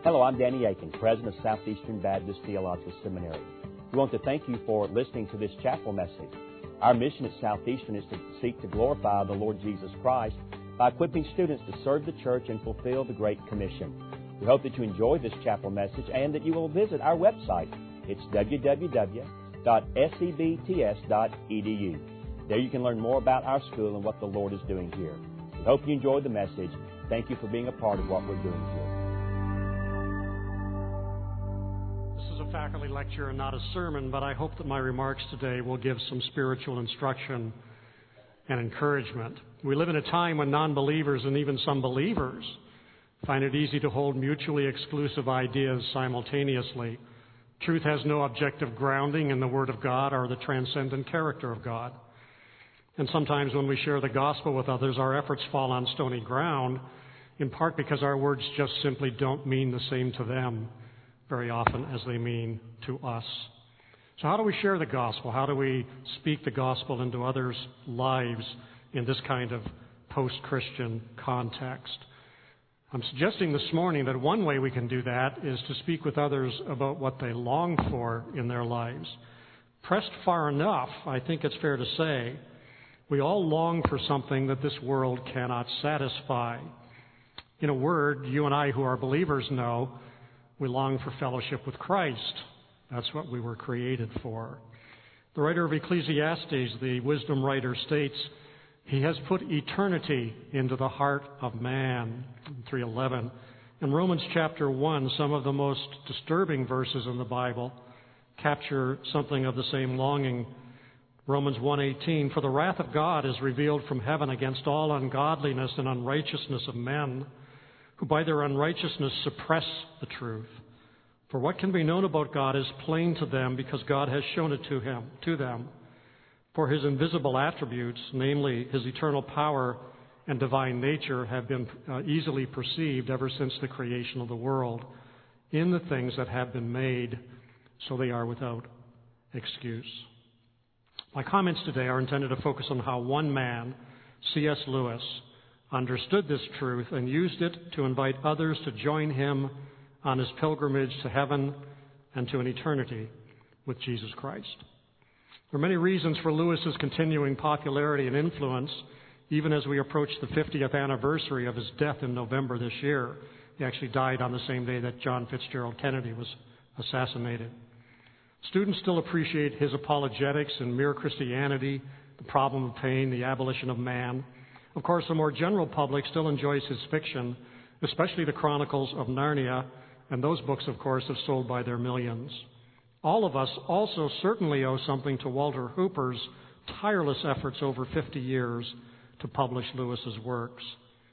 Hello, I'm Danny Aiken, President of Southeastern Baptist Theological Seminary. We want to thank you for listening to this chapel message. Our mission at Southeastern is to seek to glorify the Lord Jesus Christ by equipping students to serve the church and fulfill the Great Commission. We hope that you enjoy this chapel message and that you will visit our website. It's www.sebts.edu. There you can learn more about our school and what the Lord is doing here. We hope you enjoyed the message. Thank you for being a part of what we're doing here. This is a faculty lecture and not a sermon, but I hope that my remarks today will give some spiritual instruction and encouragement. We live in a time when non-believers and even some believers find it easy to hold mutually exclusive ideas simultaneously. Truth has no objective grounding in the Word of God or the transcendent character of God. And sometimes when we share the gospel with others, our efforts fall on stony ground, in part because our words just simply don't mean the same to them very often as they mean to us. So how do we share the gospel? How do we speak the gospel into others' lives in this kind of post-Christian context? I'm suggesting this morning that one way we can do that is to speak with others about what they long for in their lives. Pressed far enough, I think it's fair to say, we all long for something that this world cannot satisfy. In a word, you and I who are believers know, we long for fellowship with Christ. That's what we were created for. The writer of Ecclesiastes, the wisdom writer, states, He has put eternity into the heart of man, 3:11. In Romans chapter 1, some of the most disturbing verses in the Bible capture something of the same longing. Romans 1:18, For the wrath of God is revealed from heaven against all ungodliness and unrighteousness of men, who by their unrighteousness suppress the truth. For what can be known about God is plain to them, because God has shown it to them. For His invisible attributes, namely His eternal power and divine nature, have been easily perceived ever since the creation of the world in the things that have been made, so they are without excuse. My comments today are intended to focus on how one man, C.S. Lewis, understood this truth and used it to invite others to join him on his pilgrimage to heaven and to an eternity with Jesus Christ. There are many reasons for Lewis's continuing popularity and influence, even as we approach the 50th anniversary of his death in November this year. He actually died on the same day that John Fitzgerald Kennedy was assassinated. Students still appreciate his apologetics in Mere Christianity, The Problem of Pain, The Abolition of Man. Of course, the more general public still enjoys his fiction, especially the Chronicles of Narnia, and those books, of course, have sold by their millions. All of us also certainly owe something to Walter Hooper's tireless efforts over 50 years to publish Lewis's works.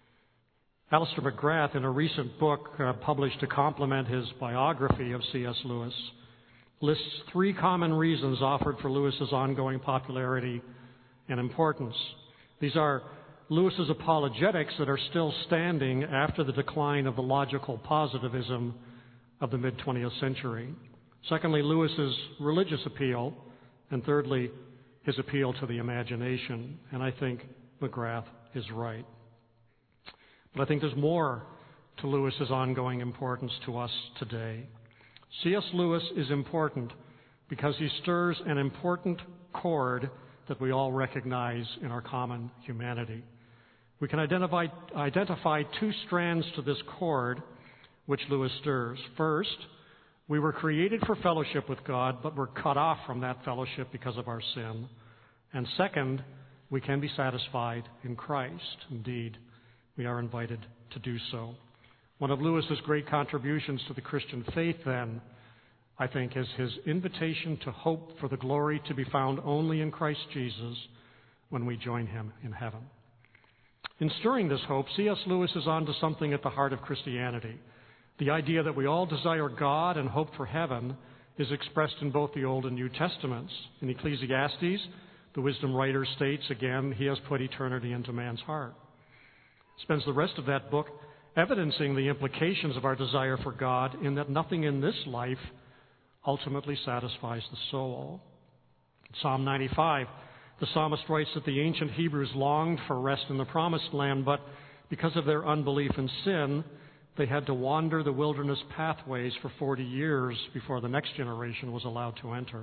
Alister McGrath, in a recent book published to complement his biography of C.S. Lewis, lists 3 common reasons offered for Lewis's ongoing popularity and importance. These are Lewis's apologetics that are still standing after the decline of the logical positivism of the mid-20th century. Secondly, Lewis's religious appeal. And thirdly, his appeal to the imagination. And I think McGrath is right. But I think there's more to Lewis's ongoing importance to us today. C.S. Lewis is important because he stirs an important chord that we all recognize in our common humanity. We can identify 2 strands to this chord which Lewis stirs. First, we were created for fellowship with God, but we're cut off from that fellowship because of our sin. And second, we can be satisfied in Christ. Indeed, we are invited to do so. One of Lewis's great contributions to the Christian faith, then, I think, is his invitation to hope for the glory to be found only in Christ Jesus when we join Him in heaven. In stirring this hope, C.S. Lewis is on to something at the heart of Christianity. The idea that we all desire God and hope for heaven is expressed in both the Old and New Testaments. In Ecclesiastes, the wisdom writer states again, He has put eternity into man's heart. Spends the rest of that book evidencing the implications of our desire for God in that nothing in this life ultimately satisfies the soul. In Psalm 95, the psalmist writes that the ancient Hebrews longed for rest in the promised land, but because of their unbelief and sin, they had to wander the wilderness pathways for 40 years before the next generation was allowed to enter.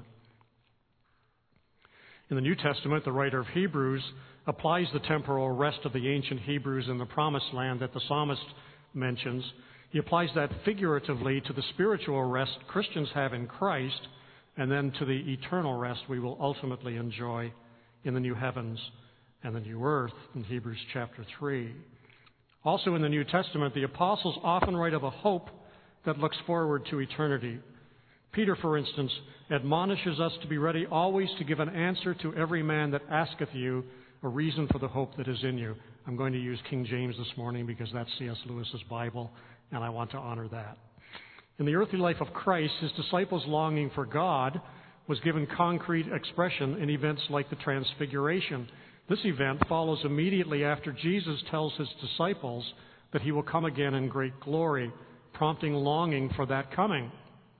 In the New Testament, the writer of Hebrews applies the temporal rest of the ancient Hebrews in the Promised Land that the psalmist mentions. He applies that figuratively to the spiritual rest Christians have in Christ, and then to the eternal rest we will ultimately enjoy in the new heavens and the new earth in Hebrews chapter 3. Also in the New Testament, the apostles often write of a hope that looks forward to eternity. Peter, for instance, admonishes us to be ready always to give an answer to every man that asketh you a reason for the hope that is in you. I'm going to use King James this morning because that's C.S. Lewis's Bible, and I want to honor that. In the earthly life of Christ, his disciples' longing for God was given concrete expression in events like the Transfiguration. This event follows immediately after Jesus tells his disciples that he will come again in great glory, prompting longing for that coming.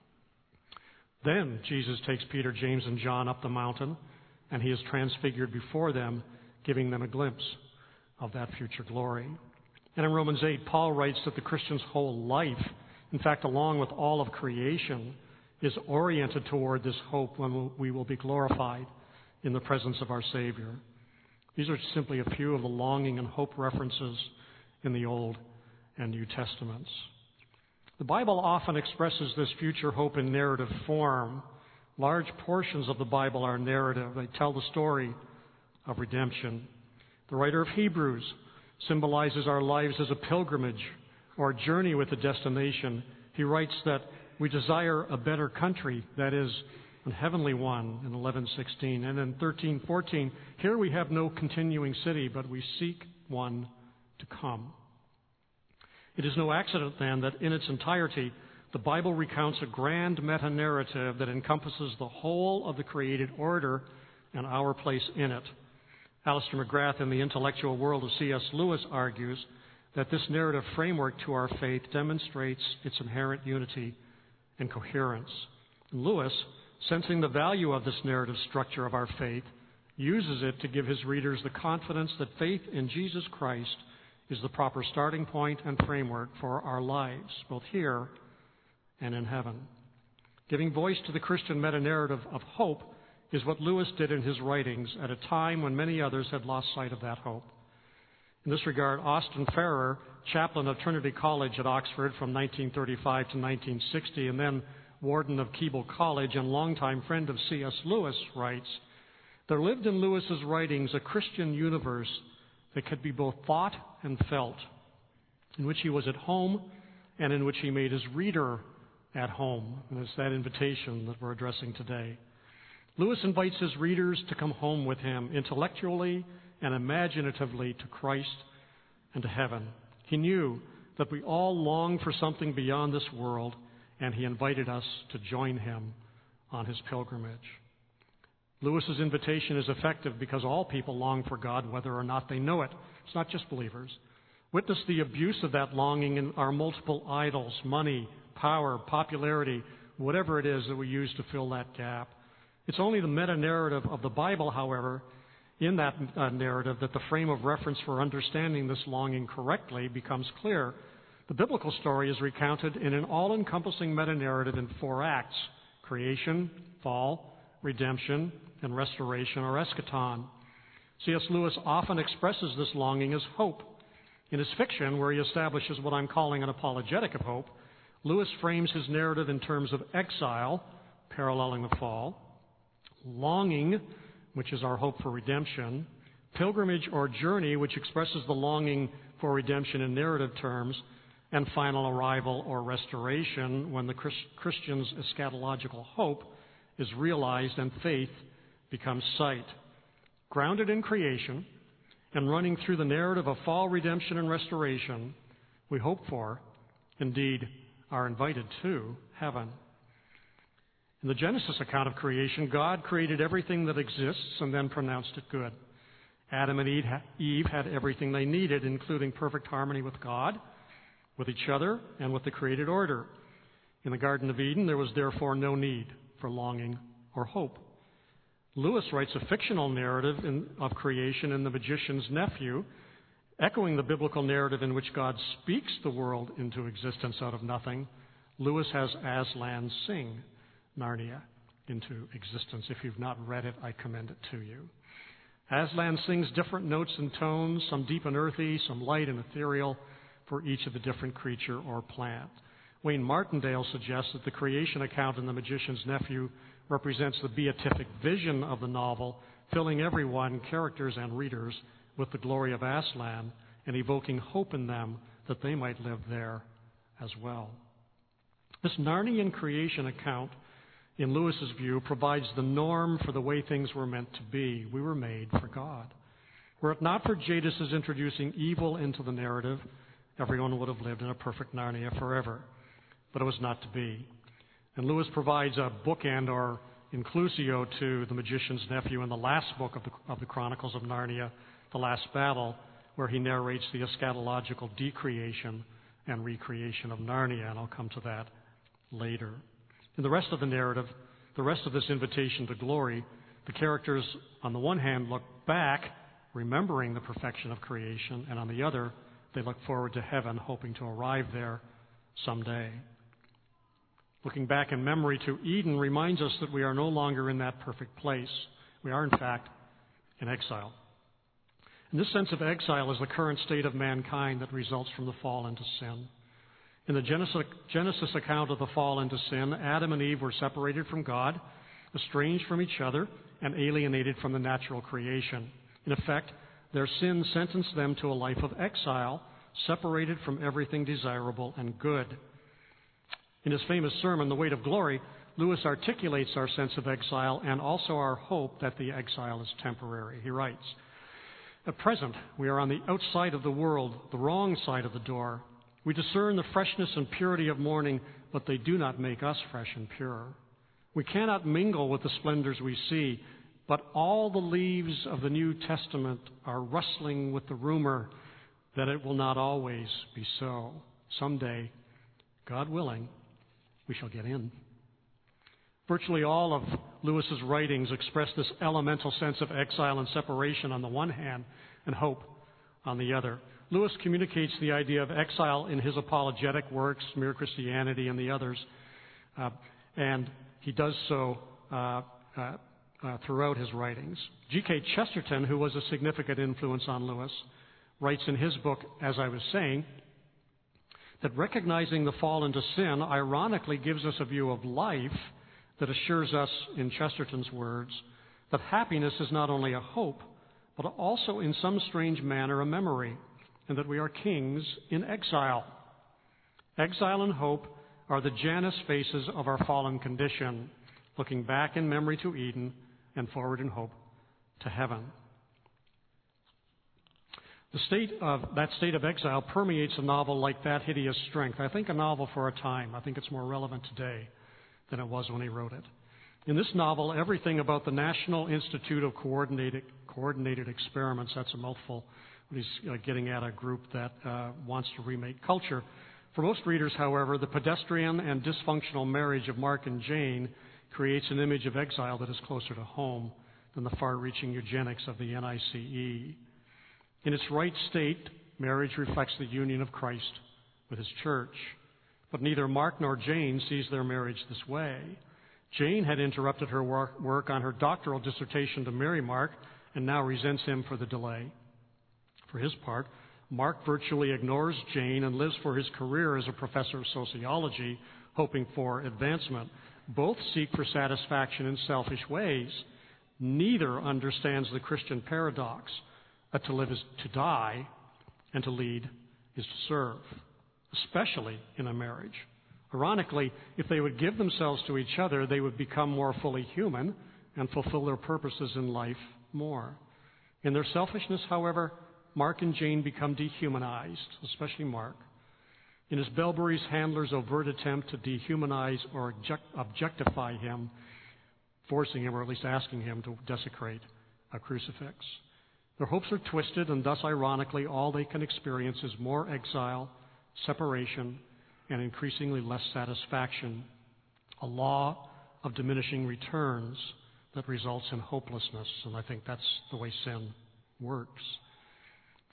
Then Jesus takes Peter, James, and John up the mountain, and he is transfigured before them, giving them a glimpse of that future glory. And in Romans 8, Paul writes that the Christian's whole life, in fact, along with all of creation, is oriented toward this hope when we will be glorified in the presence of our Savior. These are simply a few of the longing and hope references in the Old and New Testaments. The Bible often expresses this future hope in narrative form. Large portions of the Bible are narrative. They tell the story of redemption. The writer of Hebrews symbolizes our lives as a pilgrimage or a journey with a destination. He writes that we desire a better country, that is, a heavenly one, in 11:16. And in 13:14, here we have no continuing city, but we seek one to come. It is no accident, then, that in its entirety, the Bible recounts a grand meta-narrative that encompasses the whole of the created order and our place in it. Alistair McGrath, in The Intellectual World of C.S. Lewis, argues that this narrative framework to our faith demonstrates its inherent unity and coherence. And Lewis, sensing the value of this narrative structure of our faith, uses it to give his readers the confidence that faith in Jesus Christ is the proper starting point and framework for our lives, both here and in heaven. Giving voice to the Christian meta-narrative of hope is what Lewis did in his writings at a time when many others had lost sight of that hope. In this regard, Austin Farrer, chaplain of Trinity College at Oxford from 1935 to 1960, and then warden of Keble College and longtime friend of C.S. Lewis, writes, "There lived in Lewis's writings a Christian universe that could be both thought and felt, in which he was at home and in which he made his reader at home." And it's that invitation that we're addressing today. Lewis invites his readers to come home with him intellectually and imaginatively to Christ and to heaven. He knew that we all long for something beyond this world, and he invited us to join him on his pilgrimage. Lewis's invitation is effective because all people long for God, whether or not they know it. It's not just believers. Witness the abuse of that longing in our multiple idols, money, power, popularity, whatever it is that we use to fill that gap. It's only the meta-narrative of the Bible, however, in that narrative, that the frame of reference for understanding this longing correctly becomes clear. The biblical story is recounted in an all-encompassing meta-narrative in 4 acts: creation, fall, redemption, and restoration, or eschaton. C.S. Lewis often expresses this longing as hope. In his fiction, where he establishes what I'm calling an apologetic of hope, Lewis frames his narrative in terms of exile, paralleling the fall, longing, which is our hope for redemption, pilgrimage or journey, which expresses the longing for redemption in narrative terms, and final arrival or restoration, when the Christian's eschatological hope is realized and faith becomes sight. Grounded in creation and running through the narrative of fall, redemption, and restoration, we hope for, indeed are invited to, heaven. In the Genesis account of creation, God created everything that exists and then pronounced it good. Adam and Eve had everything they needed, including perfect harmony with God, with each other, and with the created order. In the Garden of Eden, there was therefore no need for longing or hope. Lewis writes a fictional narrative of creation in The Magician's Nephew, Echoing the biblical narrative in which God speaks the world into existence out of nothing, Lewis has Aslan sing Narnia into existence. If you've not read it, I commend it to you. Aslan sings different notes and tones, some deep and earthy, some light and ethereal, for each of the different creature or plant. Wayne Martindale suggests that the creation account in The Magician's Nephew represents the beatific vision of the novel, filling everyone, characters and readers, with the glory of Aslan and evoking hope in them that they might live there as well. This Narnian creation account, in Lewis's view, provides the norm for the way things were meant to be. We were made for God. Were it not for Jadis's introducing evil into the narrative, everyone would have lived in a perfect Narnia forever. But it was not to be. And Lewis provides a bookend or inclusio to The Magician's Nephew in the last book of the Chronicles of Narnia, The Last Battle, where he narrates the eschatological decreation and recreation of Narnia, and I'll come to that later. In the rest of the narrative, the rest of this invitation to glory, the characters, on the one hand, look back, remembering the perfection of creation, and on the other, they look forward to heaven, hoping to arrive there someday. Looking back in memory to Eden reminds us that we are no longer in that perfect place. We are, in fact, in exile. And this sense of exile is the current state of mankind that results from the fall into sin. In the Genesis account of the fall into sin, Adam and Eve were separated from God, estranged from each other, and alienated from the natural creation. In effect, their sin sentenced them to a life of exile, separated from everything desirable and good. In his famous sermon, The Weight of Glory, Lewis articulates our sense of exile and also our hope that the exile is temporary. He writes, "At present, we are on the outside of the world, the wrong side of the door. We discern the freshness and purity of morning, but they do not make us fresh and pure. We cannot mingle with the splendors we see, but all the leaves of the New Testament are rustling with the rumor that it will not always be so. Someday, God willing, we shall get in." Virtually all of Lewis's writings express this elemental sense of exile and separation on the one hand and hope on the other. Lewis communicates the idea of exile in his apologetic works, Mere Christianity and the others, and he does so throughout his writings. G.K. Chesterton, who was a significant influence on Lewis, writes in his book, As I Was Saying, that recognizing the fall into sin ironically gives us a view of life that assures us, in Chesterton's words, that happiness is not only a hope, but also in some strange manner a memory, and that we are kings in exile. Exile and hope are the Janus faces of our fallen condition, looking back in memory to Eden and forward in hope to heaven. That state of exile permeates a novel like That Hideous Strength. I think a novel for a time. I think it's more relevant today than it was when he wrote it. In this novel, everything about the National Institute of Coordinated Experiments, that's a mouthful, but he's getting at a group that wants to remake culture. For most readers, however, the pedestrian and dysfunctional marriage of Mark and Jane creates an image of exile that is closer to home than the far-reaching eugenics of the NICE. In its right state, marriage reflects the union of Christ with his church. But neither Mark nor Jane sees their marriage this way. Jane had interrupted her work on her doctoral dissertation to marry Mark and now resents him for the delay. For his part, Mark virtually ignores Jane and lives for his career as a professor of sociology, hoping for advancement. Both seek for satisfaction in selfish ways. Neither understands the Christian paradox that to live is to die and to lead is to serve, especially in a marriage. Ironically, if they would give themselves to each other, they would become more fully human and fulfill their purposes in life more. In their selfishness, however, Mark and Jane become dehumanized, especially Mark. In his Bellbury's handler's overt attempt to dehumanize or objectify him, forcing him, or at least asking him, to desecrate a crucifix. Their hopes are twisted, and thus, ironically, all they can experience is more exile, separation, and increasingly less satisfaction, a law of diminishing returns that results in hopelessness, and I think that's the way sin works.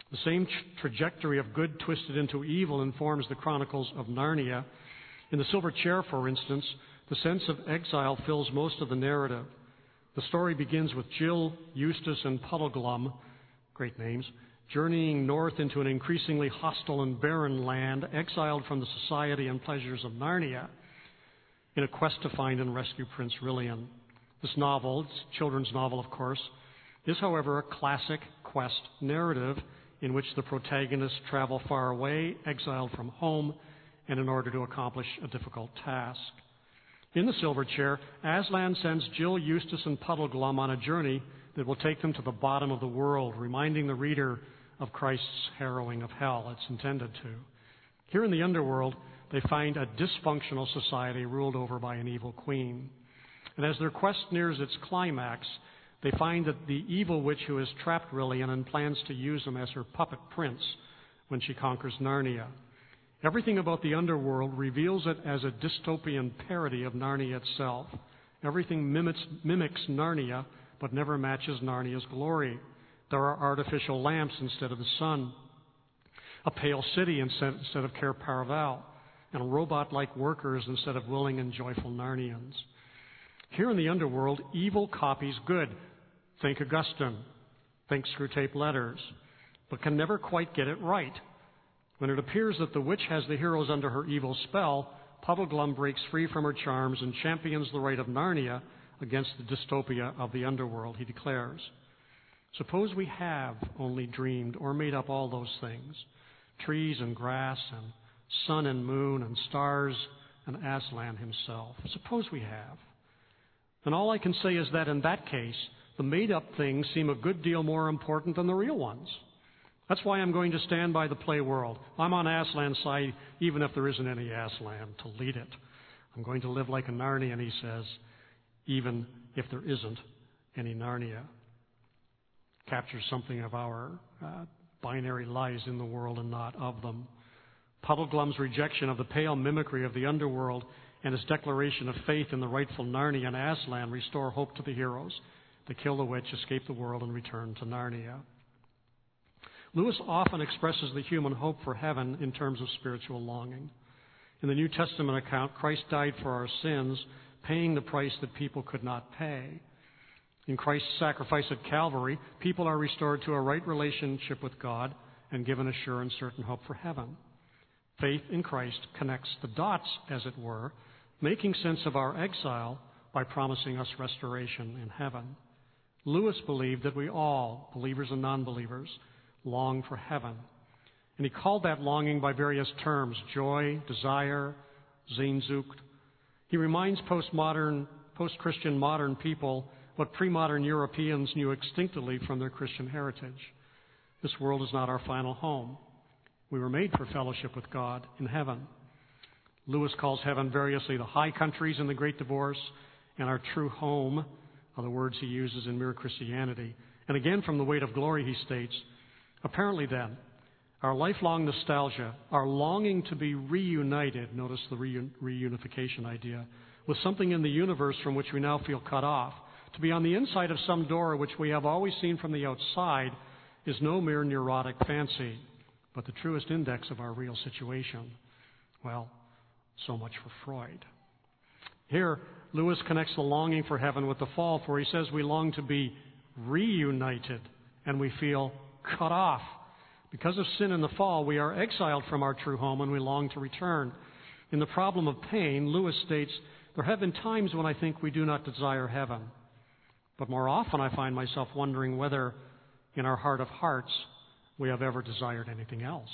The same trajectory of good twisted into evil informs the Chronicles of Narnia. In The Silver Chair, for instance, the sense of exile fills most of the narrative. The story begins with Jill, Eustace, and Puddleglum, great names, journeying north into an increasingly hostile and barren land, exiled from the society and pleasures of Narnia, in a quest to find and rescue Prince Rilian. This novel, it's a children's novel, of course, is, however, a classic quest narrative in which the protagonists travel far away, exiled from home, and in order to accomplish a difficult task. In The Silver Chair, Aslan sends Jill, Eustace, and Puddleglum on a journey that will take them to the bottom of the world, reminding the reader of Christ's harrowing of hell. It's intended to. Here in the underworld, they find a dysfunctional society ruled over by an evil queen. And as their quest nears its climax, they find that the evil witch who has trapped Rilian and plans to use him as her puppet prince when she conquers Narnia. Everything about the underworld reveals it as a dystopian parody of Narnia itself. Everything mimics Narnia, but never matches Narnia's glory. There are artificial lamps instead of the sun, a pale city instead of Cair Paravel, and robot-like workers instead of willing and joyful Narnians. Here in the underworld, evil copies good. Think Augustine. Think Screwtape Letters. But can never quite get it right. When it appears that the witch has the heroes under her evil spell, Puddleglum breaks free from her charms and champions the right of Narnia against the dystopia of the underworld, he declares. Suppose we have only dreamed or made up all those things, trees and grass and sun and moon and stars and Aslan himself. Suppose we have. And all I can say is that in that case, the made-up things seem a good deal more important than the real ones. That's why I'm going to stand by the play world. I'm on Aslan's side, even if there isn't any Aslan to lead it. I'm going to live like a Narnian, he says, even if there isn't any Narnia. Captures something of our binary lies in the world and not of them. Puddleglum's rejection of the pale mimicry of the underworld and his declaration of faith in the rightful Narnia and Aslan restore hope to the heroes. They kill the witch, escape the world, and return to Narnia. Lewis often expresses the human hope for heaven in terms of spiritual longing. In the New Testament account, Christ died for our sins, paying the price that people could not pay. In Christ's sacrifice at Calvary, people are restored to a right relationship with God and given a sure and certain hope for heaven. Faith in Christ connects the dots, as it were, making sense of our exile by promising us restoration in heaven. Lewis believed that we all, believers and non-believers, long for heaven. And he called that longing by various terms: joy, desire, Sehnsucht. He reminds post-Christian modern people what pre-modern Europeans knew instinctively from their Christian heritage. This world is not our final home. We were made for fellowship with God in heaven. Lewis calls heaven variously the high countries in the Great Divorce, and our true home are the words he uses in Mere Christianity. And again, from The Weight of Glory, he states, apparently then, our lifelong nostalgia, our longing to be reunited, notice the reunification idea, with something in the universe from which we now feel cut off, to be on the inside of some door which we have always seen from the outside, is no mere neurotic fancy, but the truest index of our real situation. Well, so much for Freud. Here, Lewis connects the longing for heaven with the fall, for he says we long to be reunited, and we feel cut off. Because of sin and the fall, we are exiled from our true home and we long to return. In The Problem of Pain, Lewis states, there have been times when I think we do not desire heaven. But more often I find myself wondering whether, in our heart of hearts, we have ever desired anything else.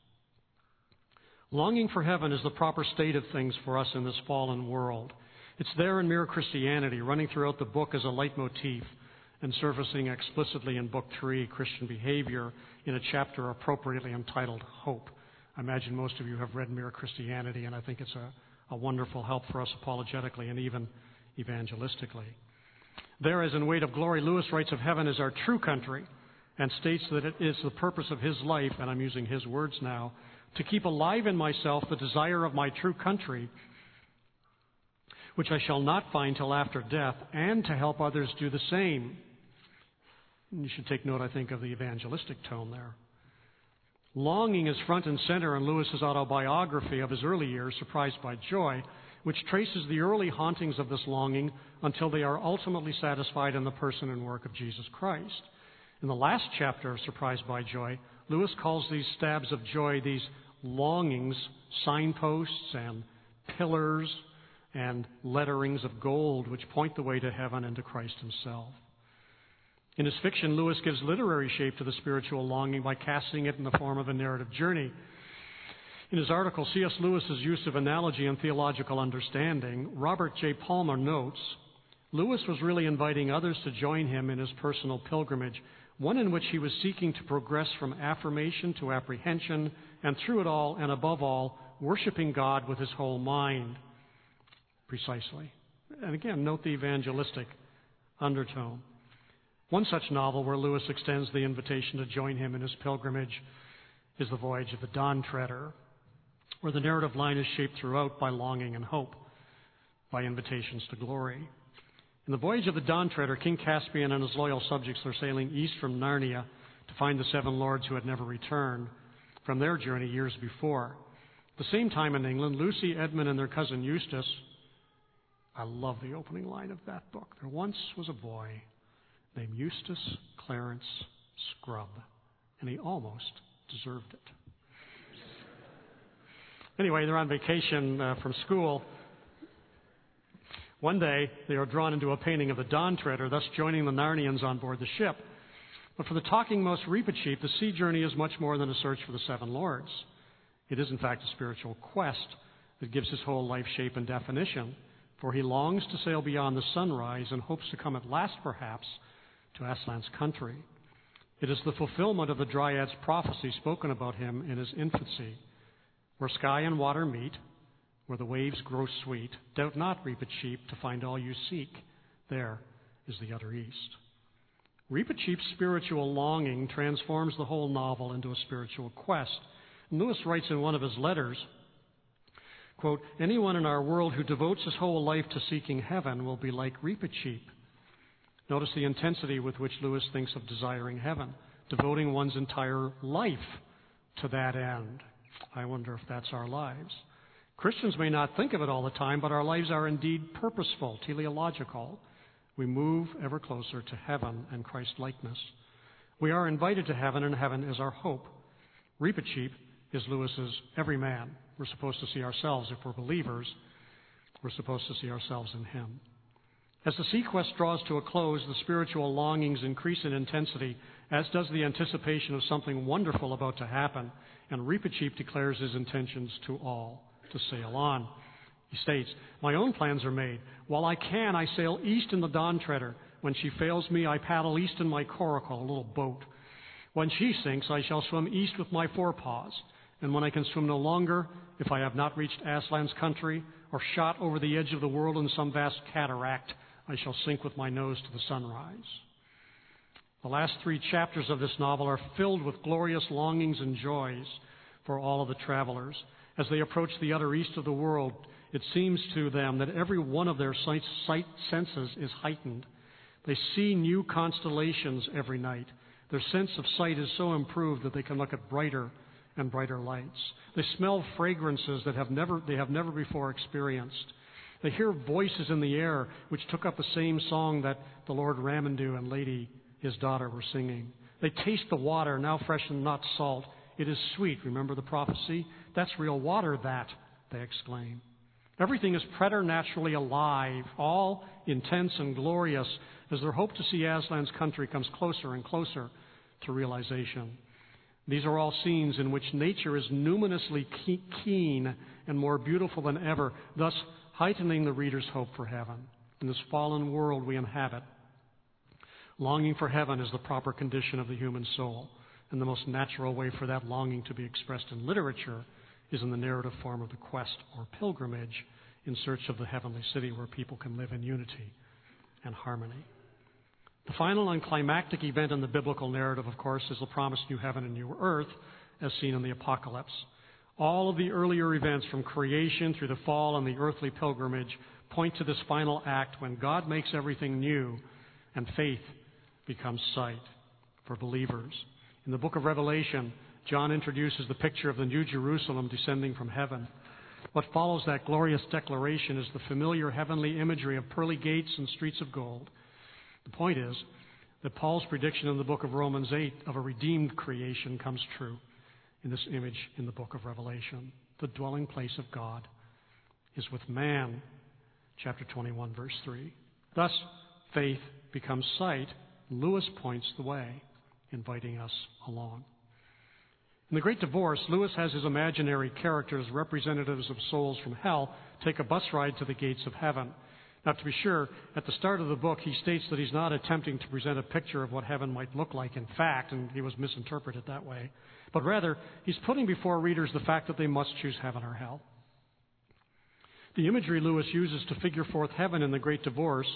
Longing for heaven is the proper state of things for us in this fallen world. It's there in Mere Christianity, running throughout the book as a leitmotif, and surfacing explicitly in Book 3, Christian Behavior, in a chapter appropriately entitled Hope. I imagine most of you have read Mere Christianity, and I think it's a wonderful help for us apologetically and even evangelistically. There, as in Weight of Glory, Lewis writes of heaven as our true country and states that it is the purpose of his life, and I'm using his words now, to keep alive in myself the desire of my true country, which I shall not find till after death, and to help others do the same. You should take note, I think, of the evangelistic tone there. Longing is front and center in Lewis's autobiography of his early years, Surprised by Joy, which traces the early hauntings of this longing until they are ultimately satisfied in the person and work of Jesus Christ. In the last chapter of Surprised by Joy, Lewis calls these stabs of joy, these longings, signposts and pillars and letterings of gold which point the way to heaven and to Christ himself. In his fiction, Lewis gives literary shape to the spiritual longing by casting it in the form of a narrative journey. In his article, C.S. Lewis's Use of Analogy and Theological Understanding, Robert J. Palmer notes, Lewis was really inviting others to join him in his personal pilgrimage, one in which he was seeking to progress from affirmation to apprehension, and through it all, and above all, worshiping God with his whole mind. Precisely. And again, note the evangelistic undertone. One such novel where Lewis extends the invitation to join him in his pilgrimage is The Voyage of the Dawn Treader, where the narrative line is shaped throughout by longing and hope, by invitations to glory. In The Voyage of the Dawn Treader, King Caspian and his loyal subjects are sailing east from Narnia to find the seven lords who had never returned from their journey years before. At the same time in England, Lucy, Edmund, and their cousin Eustace, I love the opening line of that book. There once was a boy named Eustace Clarence Scrubb, and he almost deserved it. Anyway, they're on vacation from school. One day, they are drawn into a painting of the Dawn Treader, thus joining the Narnians on board the ship. But for the talking most Reepicheep, the sea journey is much more than a search for the seven lords. It is, in fact, a spiritual quest that gives his whole life shape and definition, for he longs to sail beyond the sunrise and hopes to come at last, perhaps, to Aslan's country. It is the fulfillment of the Dryad's prophecy spoken about him in his infancy. Where sky and water meet, where the waves grow sweet, doubt not, Reepicheep, to find all you seek. There is the utter east. Reepicheep's spiritual longing transforms the whole novel into a spiritual quest. And Lewis writes in one of his letters, quote, anyone in our world who devotes his whole life to seeking heaven will be like Reepicheep. Notice the intensity with which Lewis thinks of desiring heaven, devoting one's entire life to that end. I wonder if that's our lives. Christians may not think of it all the time, but our lives are indeed purposeful, teleological. We move ever closer to heaven and Christ-likeness. We are invited to heaven, and heaven is our hope. Reepicheep is Lewis's every man. We're supposed to see ourselves, if we're believers, we're supposed to see ourselves in him. As the sea quest draws to a close, the spiritual longings increase in intensity, as does the anticipation of something wonderful about to happen, and Reepicheep declares his intentions to all to sail on. He states, my own plans are made. While I can, I sail east in the Dawn Treader. When she fails me, I paddle east in my coracle, a little boat. When she sinks, I shall swim east with my forepaws. And when I can swim no longer, if I have not reached Aslan's country or shot over the edge of the world in some vast cataract, I shall sink with my nose to the sunrise. The last 3 chapters of this novel are filled with glorious longings and joys for all of the travelers. As they approach the utter east of the world, it seems to them that every one of their sight senses is heightened. They see new constellations every night. Their sense of sight is so improved that they can look at brighter and brighter lights. They smell fragrances that they have never before experienced. They hear voices in the air which took up the same song that the Lord Ramandu and Lady, his daughter, were singing. They taste the water, now fresh and not salt. It is sweet. Remember the prophecy? That's real water, that, they exclaim. Everything is preternaturally alive, all intense and glorious, as their hope to see Aslan's country comes closer and closer to realization. These are all scenes in which nature is numinously keen and more beautiful than ever, thus heightening the reader's hope for heaven. In this fallen world we inhabit, longing for heaven is the proper condition of the human soul, and the most natural way for that longing to be expressed in literature is in the narrative form of the quest or pilgrimage in search of the heavenly city where people can live in unity and harmony. The final and climactic event in the biblical narrative, of course, is the promised new heaven and new earth, as seen in the Apocalypse. All of the earlier events from creation through the fall and the earthly pilgrimage point to this final act when God makes everything new and faith becomes sight for believers. In the book of Revelation, John introduces the picture of the New Jerusalem descending from heaven. What follows that glorious declaration is the familiar heavenly imagery of pearly gates and streets of gold. The point is that Paul's prediction in the book of Romans 8 of a redeemed creation comes true in this image in the book of Revelation. The dwelling place of God is with man, chapter 21, verse 3. Thus, faith becomes sight. Lewis points the way, inviting us along. In The Great Divorce, Lewis has his imaginary characters, representatives of souls from hell, take a bus ride to the gates of heaven. Now, to be sure, at the start of the book, he states that he's not attempting to present a picture of what heaven might look like in fact, and he was misinterpreted that way. But rather, he's putting before readers the fact that they must choose heaven or hell. The imagery Lewis uses to figure forth heaven in The Great Divorce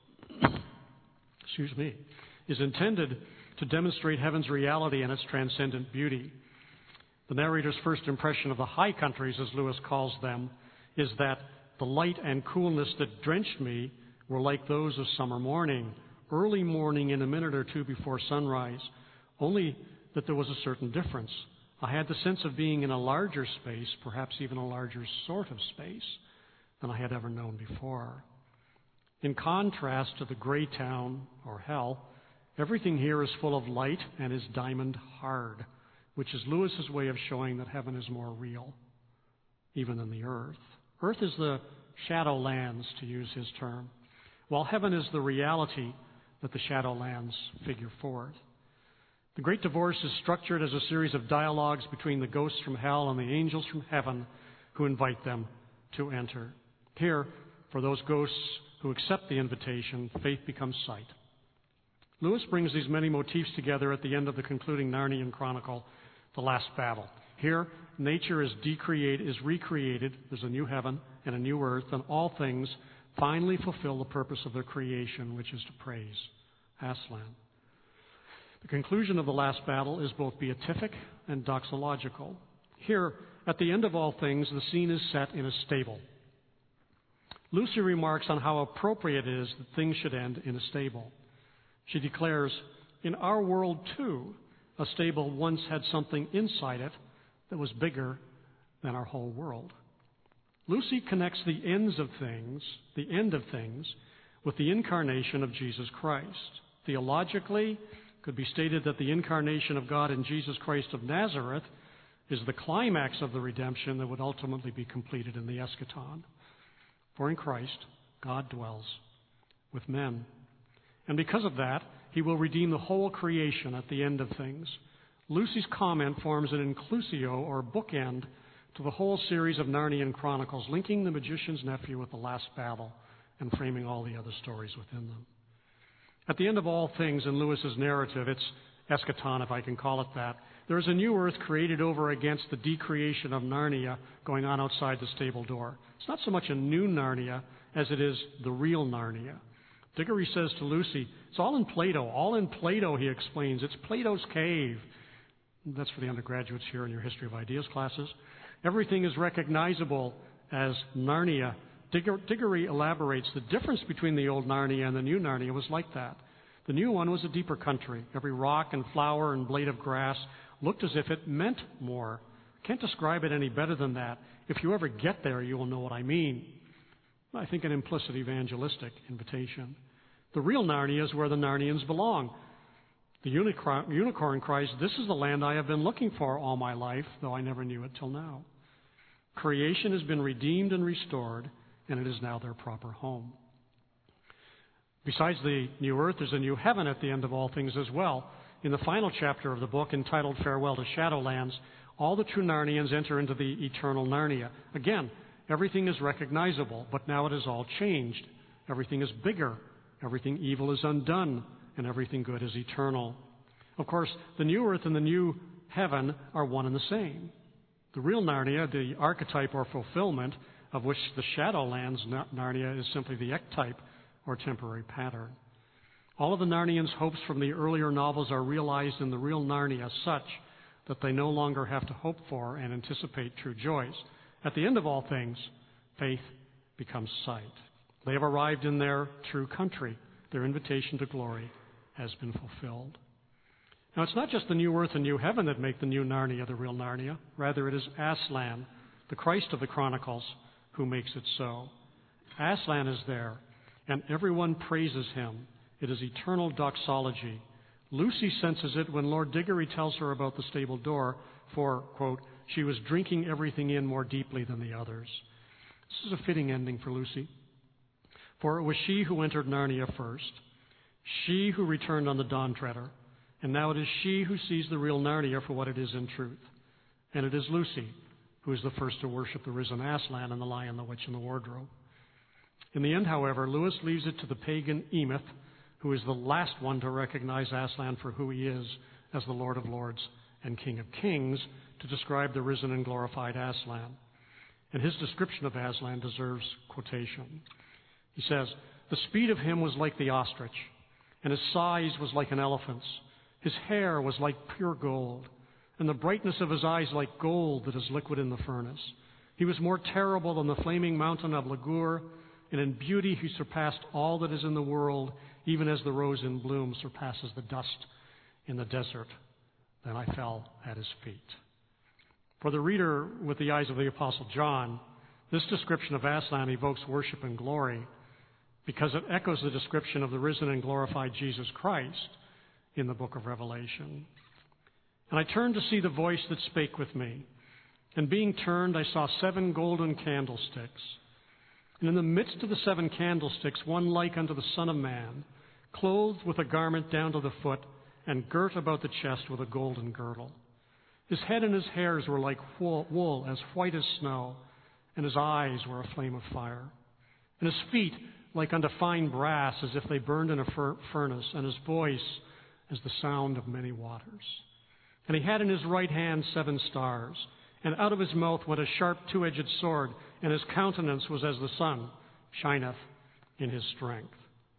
is intended to demonstrate heaven's reality and its transcendent beauty. The narrator's first impression of the high countries, as Lewis calls them, is that the light and coolness that drenched me were like those of summer morning, early morning in a minute or two before sunrise, only that there was a certain difference. I had the sense of being in a larger space, perhaps even a larger sort of space, than I had ever known before. In contrast to the gray town, or hell, everything here is full of light and is diamond hard, which is Lewis's way of showing that heaven is more real, even than the earth. Earth is the shadowlands, to use his term, while heaven is the reality that the shadowlands figure forth. The Great Divorce is structured as a series of dialogues between the ghosts from hell and the angels from heaven who invite them to enter. Here, for those ghosts who accept the invitation, faith becomes sight. Lewis brings these many motifs together at the end of the concluding Narnian chronicle, The Last Battle. Here, nature is recreated. There's a new heaven and a new earth, and all things finally fulfill the purpose of their creation, which is to praise Aslan. The conclusion of The Last Battle is both beatific and doxological. Here, at the end of all things, the scene is set in a stable. Lucy remarks on how appropriate it is that things should end in a stable. She declares, in our world, too, a stable once had something inside it that was bigger than our whole world. Lucy connects the end of things, with the incarnation of Jesus Christ. Theologically, it could be stated that the incarnation of God in Jesus Christ of Nazareth is the climax of the redemption that would ultimately be completed in the eschaton. For in Christ, God dwells with men. And because of that, he will redeem the whole creation at the end of things. Lucy's comment forms an inclusio, or bookend, to the whole series of Narnian chronicles, linking the magician's nephew with the last battle and framing all the other stories within them. At the end of all things in Lewis's narrative, its eschaton, if I can call it that, there is a new earth created over against the decreation of Narnia going on outside the stable door. It's not so much a new Narnia as it is the real Narnia. Diggory says to Lucy, it's all in Plato. All in Plato, he explains. It's Plato's cave. That's for the undergraduates here in your History of Ideas classes. Everything is recognizable as Narnia. Diggory elaborates the difference between the old Narnia and the new Narnia was like that. The new one was a deeper country. Every rock and flower and blade of grass looked as if it meant more. Can't describe it any better than that. If you ever get there, you will know what I mean. I think an implicit evangelistic invitation. The real Narnia is where the Narnians belong. The unicorn cries, this is the land I have been looking for all my life, though I never knew it till now. Creation has been redeemed and restored, and it is now their proper home. Besides the new earth, there's a new heaven at the end of all things as well. In the final chapter of the book, entitled Farewell to Shadowlands, all the true Narnians enter into the eternal Narnia. Again, everything is recognizable, but now it is all changed. Everything is bigger. Everything evil is undone, and everything good is eternal. Of course, the new earth and the new heaven are one and the same. The real Narnia, the archetype or fulfillment of which the Shadowlands Narnia is simply the ectype or temporary pattern. All of the Narnians' hopes from the earlier novels are realized in the real Narnia such that they no longer have to hope for and anticipate true joys. At the end of all things, faith becomes sight. They have arrived in their true country. Their invitation to glory has been fulfilled. Now, it's not just the new earth and new heaven that make the new Narnia the real Narnia. Rather, it is Aslan, the Christ of the Chronicles, who makes it so. Aslan is there, and everyone praises him. It is eternal doxology. Lucy senses it when Lord Diggory tells her about the stable door, for, quote, she was drinking everything in more deeply than the others. This is a fitting ending for Lucy, for it was she who entered Narnia first, she who returned on the Dawn Treader, and now it is she who sees the real Narnia for what it is in truth. And it is Lucy who is the first to worship the risen Aslan and the Lion, the Witch, and the Wardrobe. In the end, however, Lewis leaves it to the pagan Emeth, who is the last one to recognize Aslan for who he is as the Lord of Lords and King of Kings, to describe the risen and glorified Aslan. And his description of Aslan deserves quotation. He says, "The speed of him was like the ostrich, and his size was like an elephant's. His hair was like pure gold, and the brightness of his eyes like gold that is liquid in the furnace. He was more terrible than the flaming mountain of Lagur, and in beauty he surpassed all that is in the world, even as the rose in bloom surpasses the dust in the desert. Then I fell at his feet." For the reader with the eyes of the Apostle John, this description of Aslan evokes worship and glory because it echoes the description of the risen and glorified Jesus Christ in the book of Revelation. "And I turned to see the voice that spake with me. And being turned, I saw 7 golden candlesticks. And in the midst of the 7 candlesticks, one like unto the Son of Man, clothed with a garment down to the foot, and girt about the chest with a golden girdle. His head and his hairs were like wool, as white as snow, and his eyes were a flame of fire. And his feet like unto fine brass, as if they burned in a furnace, and his voice as the sound of many waters. And he had in his right hand 7 stars, and out of his mouth went a sharp 2-edged sword, and his countenance was as the sun shineth in his strength."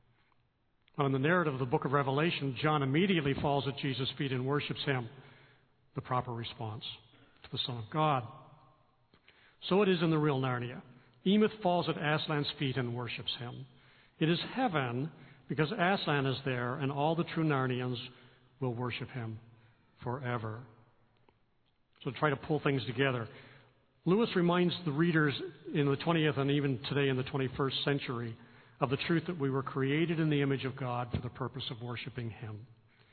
Well, in the narrative of the book of Revelation, John immediately falls at Jesus' feet and worships him, the proper response to the Son of God. So it is in the real Narnia. Emeth falls at Aslan's feet and worships him. It is heaven because Aslan is there, and all the true Narnians will worship him forever. So to try to pull things together, Lewis reminds the readers in the 20th and even today in the 21st century of the truth that we were created in the image of God for the purpose of worshiping him.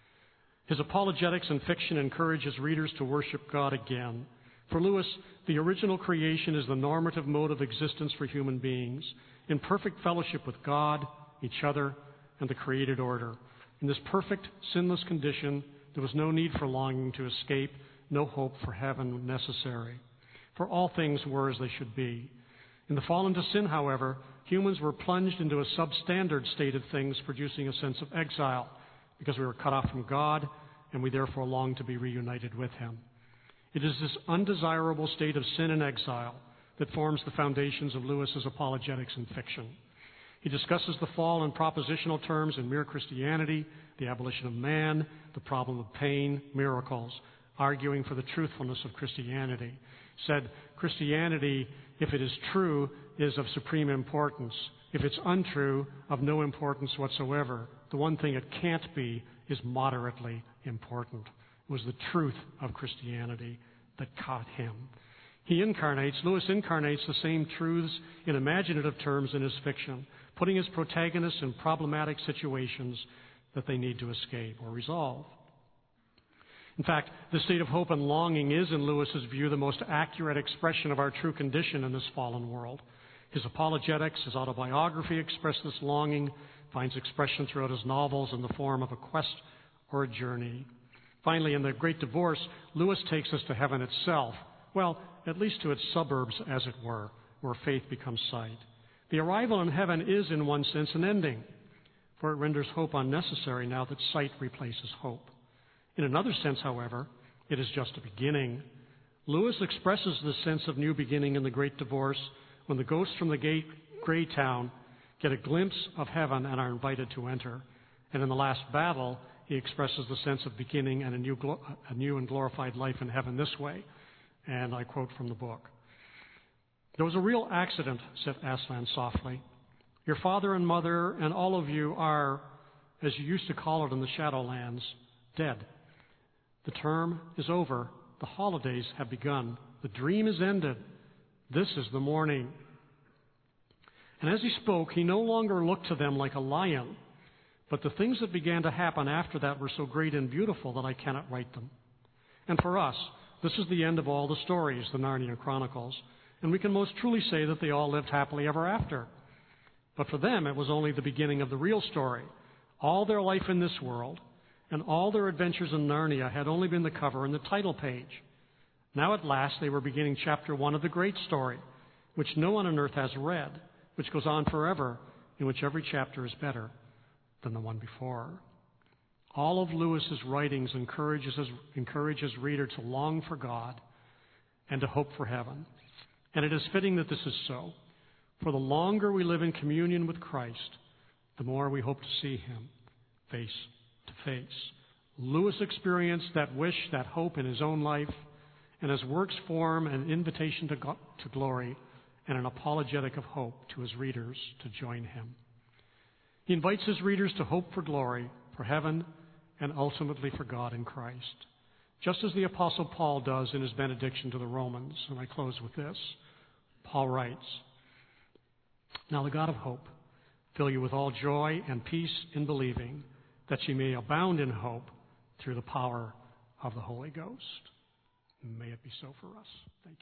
His apologetics and fiction encourage his readers to worship God again. For Lewis, the original creation is the normative mode of existence for human beings, in perfect fellowship with God, each other, and the created order. In this perfect, sinless condition, there was no need for longing to escape, no hope for heaven necessary. For all things were as they should be. In the fall into sin, however, humans were plunged into a substandard state of things, producing a sense of exile, because we were cut off from God, and we therefore longed to be reunited with him. It is this undesirable state of sin and exile that forms the foundations of Lewis's apologetics and fiction. He discusses the fall in propositional terms in Mere Christianity, the abolition of man, the problem of pain, miracles, arguing for the truthfulness of Christianity. He said, Christianity, if it is true, is of supreme importance. If it's untrue, of no importance whatsoever. The one thing it can't be is moderately important. It was the truth of Christianity that caught him. Lewis incarnates the same truths in imaginative terms in his fiction, putting his protagonists in problematic situations that they need to escape or resolve. In fact, the state of hope and longing is, in Lewis's view, the most accurate expression of our true condition in this fallen world. His apologetics, his autobiography express this longing, finds expression throughout his novels in the form of a quest or a journey. Finally, in The Great Divorce, Lewis takes us to heaven itself, well, at least to its suburbs, as it were, where faith becomes sight. The arrival in heaven is, in one sense, an ending, for it renders hope unnecessary now that sight replaces hope. In another sense, however, it is just a beginning. Lewis expresses this sense of new beginning in The Great Divorce when the ghosts from the gray town get a glimpse of heaven and are invited to enter. And in The Last Battle, he expresses the sense of beginning and a new and glorified life in heaven this way. And I quote from the book. "There was a real accident," said Aslan softly. "Your father and mother and all of you are, as you used to call it in the Shadowlands, dead. The term is over. The holidays have begun. The dream is ended. This is the morning. And as he spoke, he no longer looked to them like a lion, but the things that began to happen after that were so great and beautiful that I cannot write them. And for us, this is the end of all the stories, the Narnia Chronicles, and we can most truly say that they all lived happily ever after. But for them, it was only the beginning of the real story. All their life in this world and all their adventures in Narnia had only been the cover and the title page. Now at last they were beginning chapter 1 of the great story, which no one on earth has read, which goes on forever, in which every chapter is better than the one before. All of Lewis's writings encourage his reader to long for God and to hope for heaven. And it is fitting that this is so. For the longer we live in communion with Christ, the more we hope to see Him face to face. Lewis experienced that wish, that hope in his own life, and his works form an invitation to glory and an apologetic of hope to his readers to join him. He invites his readers to hope for glory, for heaven, and ultimately for God in Christ, just as the Apostle Paul does in his benediction to the Romans. And I close with this. Paul writes, "Now the God of hope fill you with all joy and peace in believing, that you may abound in hope through the power of the Holy Ghost." May it be so for us. Thank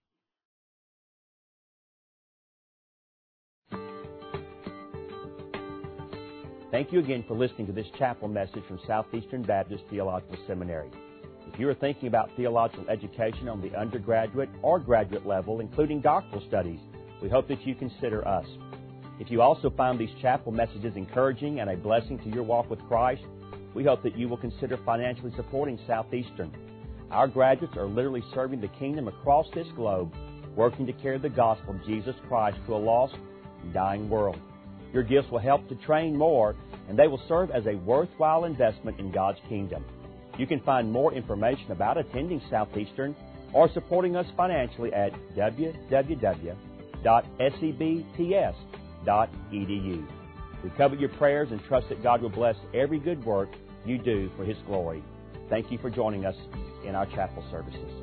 you. Thank you again for listening to this chapel message from Southeastern Baptist Theological Seminary. If you are thinking about theological education on the undergraduate or graduate level, including doctoral studies, we hope that you consider us. If you also find these chapel messages encouraging and a blessing to your walk with Christ, we hope that you will consider financially supporting Southeastern. Our graduates are literally serving the kingdom across this globe, working to carry the gospel of Jesus Christ to a lost and dying world. Your gifts will help to train more, and they will serve as a worthwhile investment in God's kingdom. You can find more information about attending Southeastern or supporting us financially at www.sebts.edu. We covet your prayers and trust that God will bless every good work you do for His glory. Thank you for joining us in our chapel services.